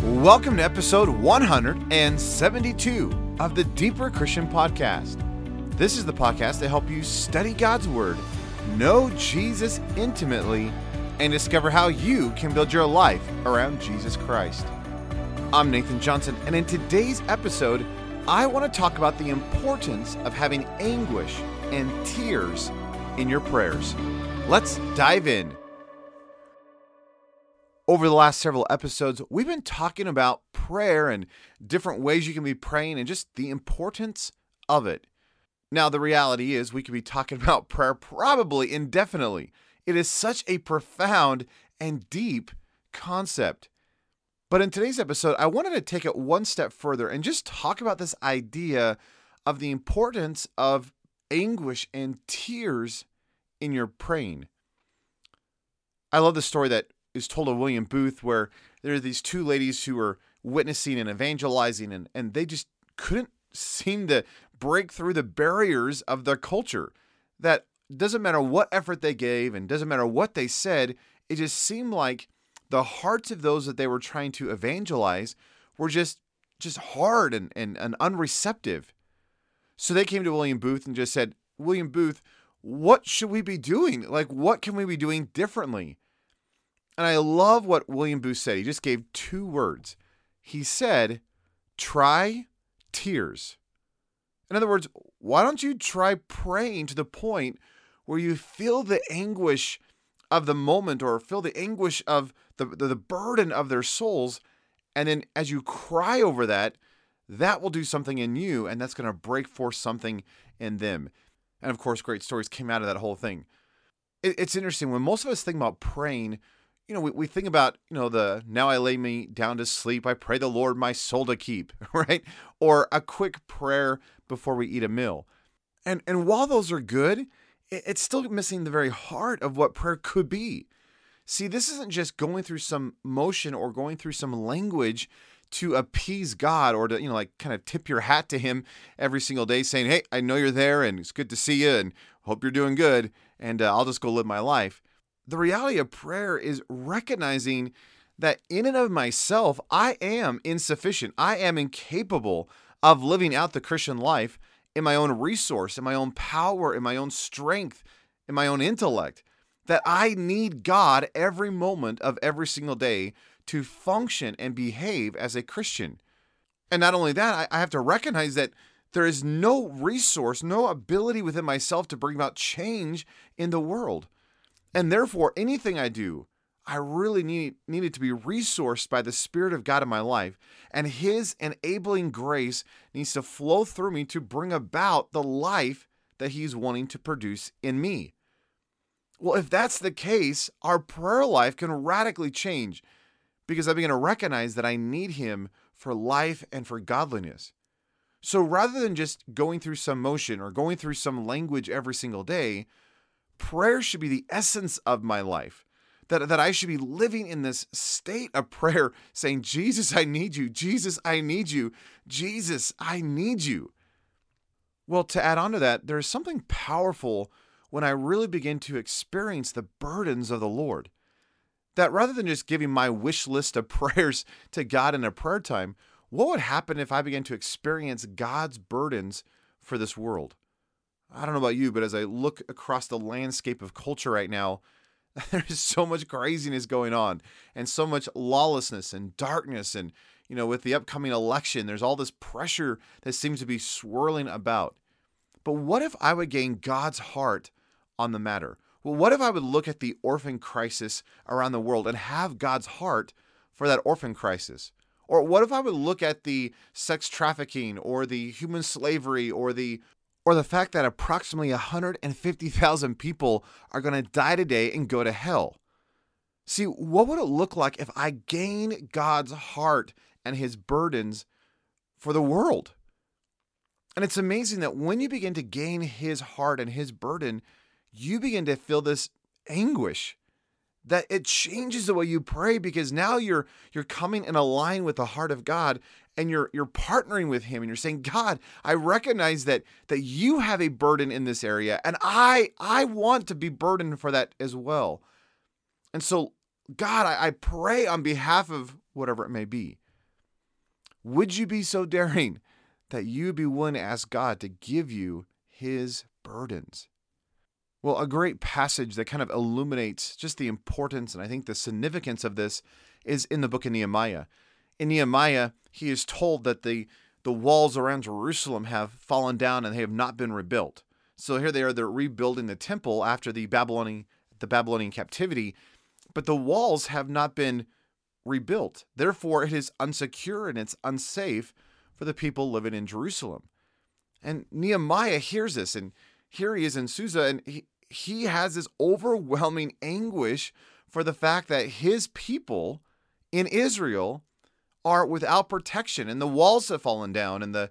Welcome to episode 172 of the Deeper Christian Podcast. This is the podcast that helps you study God's Word, know Jesus intimately, and discover how you can build your life around Jesus Christ. I'm Nathan Johnson, and in today's episode, I want to talk about the importance of having anguish and tears in your prayers. Let's dive in. Over the last several episodes, we've been talking about prayer and different ways you can be praying and just the importance of it. Now, the reality is we could be talking about prayer probably indefinitely. It is such a profound and deep concept. But in today's episode, I wanted to take it one step further and just talk about this idea of the importance of anguish and tears in your praying. I love the story that is told of William Booth, where there are these two ladies who were witnessing and evangelizing, and they just couldn't seem to break through the barriers of their culture. That doesn't matter what effort they gave and doesn't matter what they said, it just seemed like the hearts of those that they were trying to evangelize were just hard and unreceptive. So they came to William Booth and just said, William Booth, what should we be doing? Like, what can we be doing differently? And I love what William Booth said. He just gave two words. He said, try tears. In other words, why don't you try praying to the point where you feel the anguish of the moment or feel the anguish of the burden of their souls. And then as you cry over that, that will do something in you, and that's going to break forth something in them. And of course, great stories came out of that whole thing. It's interesting. When most of us think about praying, we think about, now I lay me down to sleep, I pray the Lord my soul to keep, right? Or a quick prayer before we eat a meal. And while those are good, it's still missing the very heart of what prayer could be. See, this isn't just going through some motion or going through some language to appease God or to, kind of tip your hat to him every single day saying, hey, I know you're there and it's good to see you and hope you're doing good and I'll just go live my life. The reality of prayer is recognizing that in and of myself, I am insufficient. I am incapable of living out the Christian life in my own resource, in my own power, in my own strength, in my own intellect. That I need God every moment of every single day to function and behave as a Christian. And not only that, I have to recognize that there is no resource, no ability within myself to bring about change in the world. And therefore, anything I do, I really needed to be resourced by the Spirit of God in my life. And his enabling grace needs to flow through me to bring about the life that he's wanting to produce in me. Well, if that's the case, our prayer life can radically change because I begin to recognize that I need him for life and for godliness. So rather than just going through some motion or going through some language every single day, prayer should be the essence of my life, that I should be living in this state of prayer saying, Jesus, I need you. Jesus, I need you. Jesus, I need you. Well, to add on to that, there's something powerful when I really begin to experience the burdens of the Lord. That rather than just giving my wish list of prayers to God in a prayer time, what would happen if I began to experience God's burdens for this world? I don't know about you, but as I look across the landscape of culture right now, there's so much craziness going on and so much lawlessness and darkness. And, with the upcoming election, there's all this pressure that seems to be swirling about. But what if I would gain God's heart on the matter? Well, what if I would look at the orphan crisis around the world and have God's heart for that orphan crisis? Or what if I would look at the sex trafficking or the human slavery or the fact that approximately 150,000 people are going to die today and go to hell? See, what would it look like if I gain God's heart and his burdens for the world? And it's amazing that when you begin to gain his heart and his burden, you begin to feel this anguish, that it changes the way you pray because now you're coming in a line with the heart of God and you're partnering with him and you're saying, God, I recognize that you have a burden in this area and I want to be burdened for that as well. And so God, I pray on behalf of whatever it may be. Would you be so daring that you'd be willing to ask God to give you his burdens? Well, a great passage that kind of illuminates just the importance and I think the significance of this is in the book of Nehemiah. In Nehemiah, he is told that the walls around Jerusalem have fallen down and they have not been rebuilt. So here they're rebuilding the temple after the Babylonian captivity, but the walls have not been rebuilt. Therefore, it is unsecure and it's unsafe for the people living in Jerusalem. And Nehemiah hears this, and here he is in Susa, and he has this overwhelming anguish for the fact that his people in Israel are without protection, and the walls have fallen down, and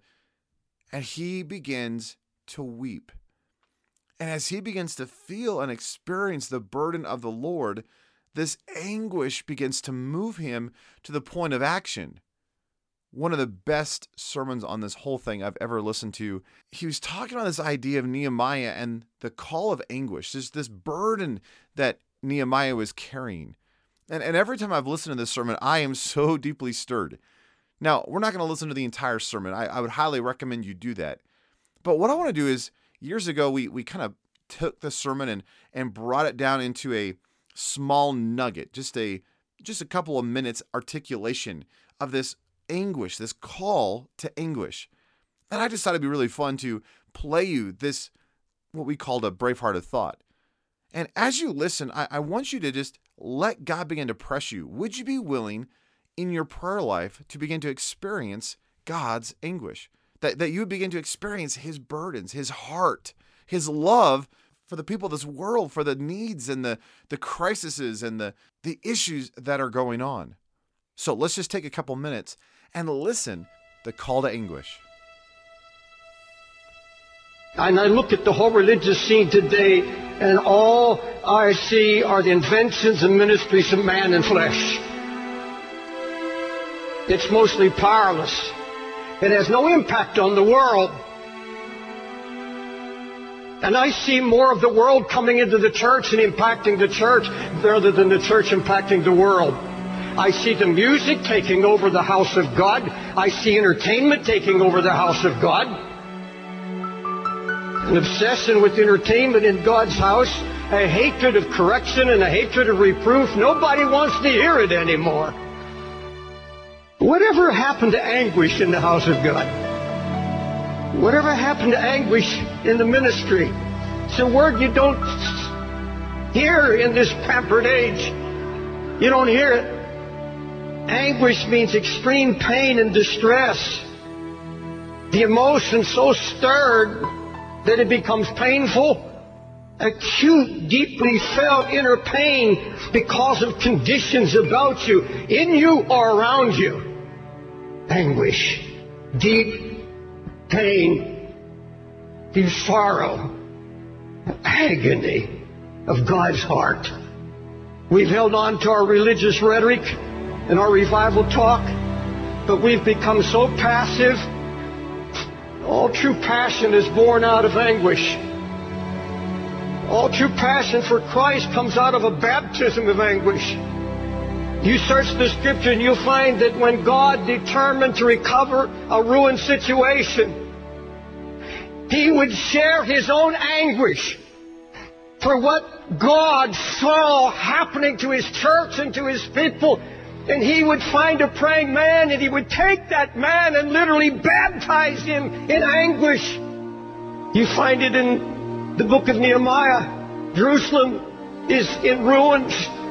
he begins to weep. And as he begins to feel and experience the burden of the Lord, this anguish begins to move him to the point of action. One of the best sermons on this whole thing I've ever listened to, he was talking on this idea of Nehemiah and the call of anguish, this burden that Nehemiah was carrying. And every time I've listened to this sermon, I am so deeply stirred. Now, we're not going to listen to the entire sermon. I would highly recommend you do that. But what I want to do is, years ago, we kind of took the sermon and brought it down into a small nugget, just a couple of minutes articulation of this anguish, this call to anguish. And I just thought it'd be really fun to play you this, what we called a Bravehearted thought. And as you listen, I want you to just let God begin to press you. Would you be willing in your prayer life to begin to experience God's anguish? That you would begin to experience his burdens, his heart, his love for the people of this world, for the needs and the crises and the issues that are going on. So let's just take a couple minutes and listen the call to anguish. And I look at the whole religious scene today, and all I see are the inventions and ministries of man and flesh. It's mostly powerless. It has no impact on the world. And I see more of the world coming into the church and impacting the church rather than the church impacting the world. I see the music taking over the house of God. I see entertainment taking over the house of God. An obsession with entertainment in God's house, a hatred of correction and a hatred of reproof. Nobody wants to hear it anymore. Whatever happened to anguish in the house of God? Whatever happened to anguish in the ministry? It's a word you don't hear in this pampered age. You don't hear it. Anguish means extreme pain and distress. The emotion so stirred that it becomes painful. Acute, deeply felt inner pain because of conditions about you, in you or around you. Anguish, deep pain, deep sorrow, agony of God's heart. We've held on to our religious rhetoric and our revival talk, but we've become so passive. All true passion is born out of anguish. All true passion for Christ comes out of a baptism of anguish. You search the Scripture and you'll find that when God determined to recover a ruined situation, He would share His own anguish for what God saw happening to His church and to His people. And He would find a praying man, and He would take that man and literally baptize him in anguish. You find it in the book of Nehemiah. Jerusalem is in ruins.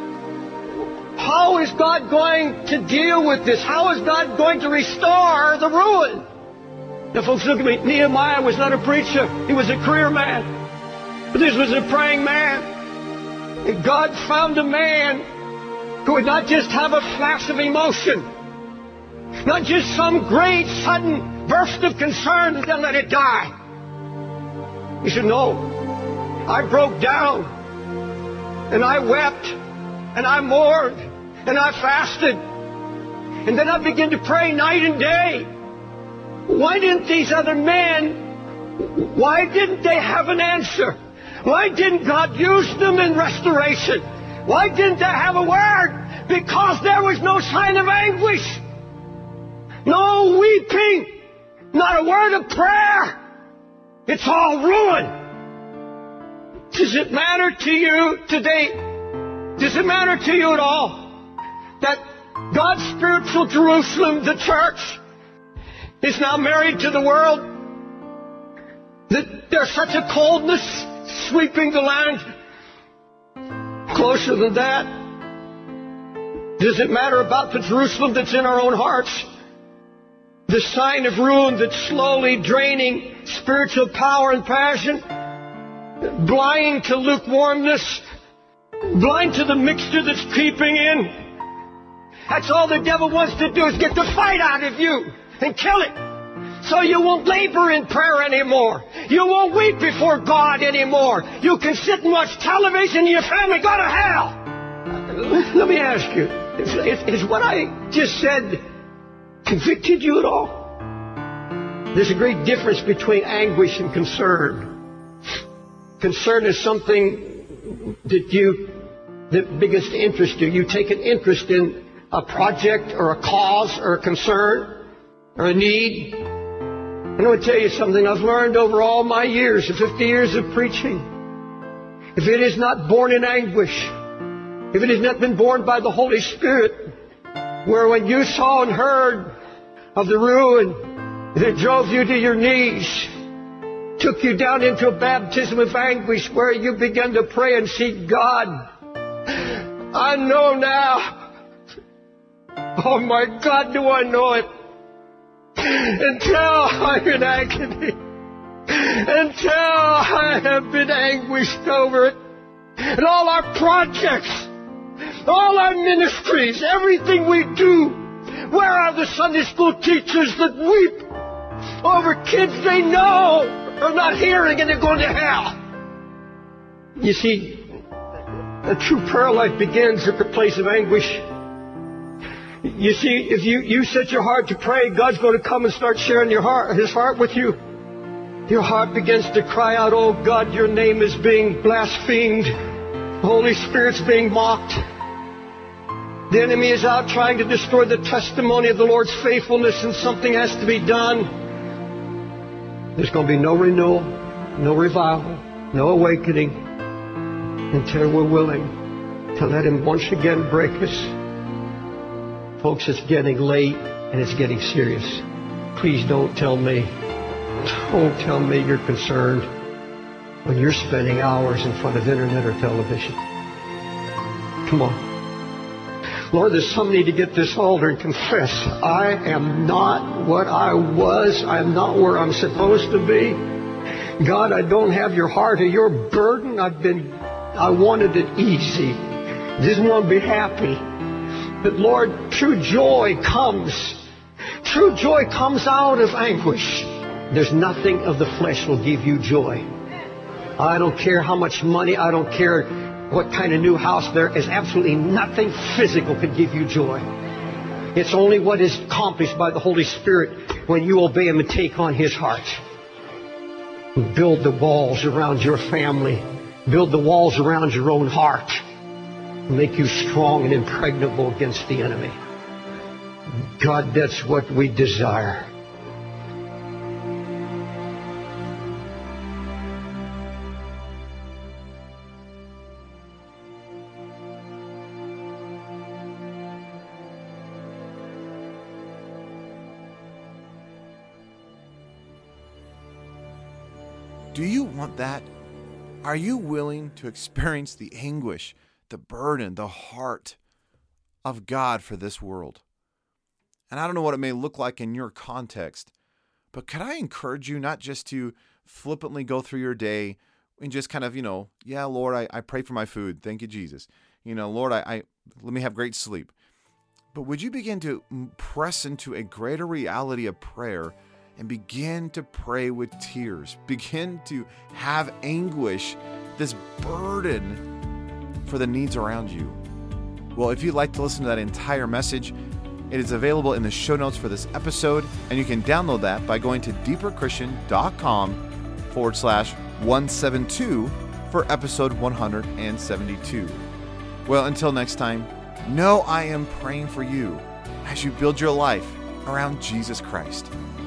How is God going to deal with this? How is God going to restore the ruin? Now, folks, look at me. Nehemiah was not a preacher. He was a career man. But this was a praying man. And God found a man who would not just have a flash of emotion, not just some great sudden burst of concern and then let it die. He said, no, I broke down and I wept and I mourned and I fasted. And then I began to pray night and day. Why didn't these other men, why didn't they have an answer? Why didn't God use them in restoration? Why didn't they have a word? Because there was no sign of anguish. No weeping. Not a word of prayer. It's all ruin. Does it matter to you today? Does it matter to you at all that God's spiritual Jerusalem, the church, is now married to the world? That there's such a coldness sweeping the land? Closer than that, does it matter about the Jerusalem that's in our own hearts? The sign of ruin that's slowly draining spiritual power and passion, blind to lukewarmness, blind to the mixture that's creeping in. That's all the devil wants to do, is get the fight out of you and kill it. So you won't labor in prayer anymore. You won't weep before God anymore. You can sit and watch television and your family go to hell. Let me ask you, is what I just said convicted you at all? There's a great difference between anguish and concern. Concern is something that biggest interests you. You take an interest in a project or a cause or a concern or a need. I'm going to tell you something I've learned over all my years, 50 years of preaching. If it is not born in anguish, if it has not been born by the Holy Spirit, where when you saw and heard of the ruin that drove you to your knees, took you down into a baptism of anguish where you began to pray and seek God, I know now. Oh my God, do I know it. Until I'm in agony. Until I have been anguished over it. And all our projects, all our ministries, everything we do. Where are the Sunday school teachers that weep over kids they know are not hearing and they're going to hell? You see, a true prayer life begins at the place of anguish. You see, if you set your heart to pray, God's going to come and start sharing His heart with you. Your heart begins to cry out, oh God, your name is being blasphemed. The Holy Spirit's being mocked. The enemy is out trying to destroy the testimony of the Lord's faithfulness, and something has to be done. There's going to be no renewal, no revival, no awakening until we're willing to let Him once again break us. Folks, it's getting late and it's getting serious. Please don't tell me you're concerned when you're spending hours in front of internet or television. Come on. Lord, there's some need to get this altar and confess, I am not what I was. I'm not where I'm supposed to be. God, I don't have your heart or your burden. I wanted it easy. Didn't want to be happy. But Lord, true joy comes. True joy comes out of anguish. There's nothing of the flesh will give you joy. I don't care how much money, I don't care what kind of new house, there is absolutely nothing physical can give you joy. It's only what is accomplished by the Holy Spirit when you obey Him and take on His heart. Build the walls around your family. Build the walls around your own heart. Make you strong and impregnable against the enemy. God, that's what we desire. Do you want that? Are you willing to experience the anguish, the burden, the heart of God for this world? And I don't know what it may look like in your context, but could I encourage you not just to flippantly go through your day and just kind of, yeah, Lord, I pray for my food. Thank you, Jesus. Lord, I let me have great sleep. But would you begin to press into a greater reality of prayer and begin to pray with tears? Begin to have anguish, this burden for the needs around you. Well, if you'd like to listen to that entire message, it is available in the show notes for this episode, and you can download that by going to deeperchristian.com/172 for episode 172. Well, until next time, know I am praying for you as you build your life around Jesus Christ.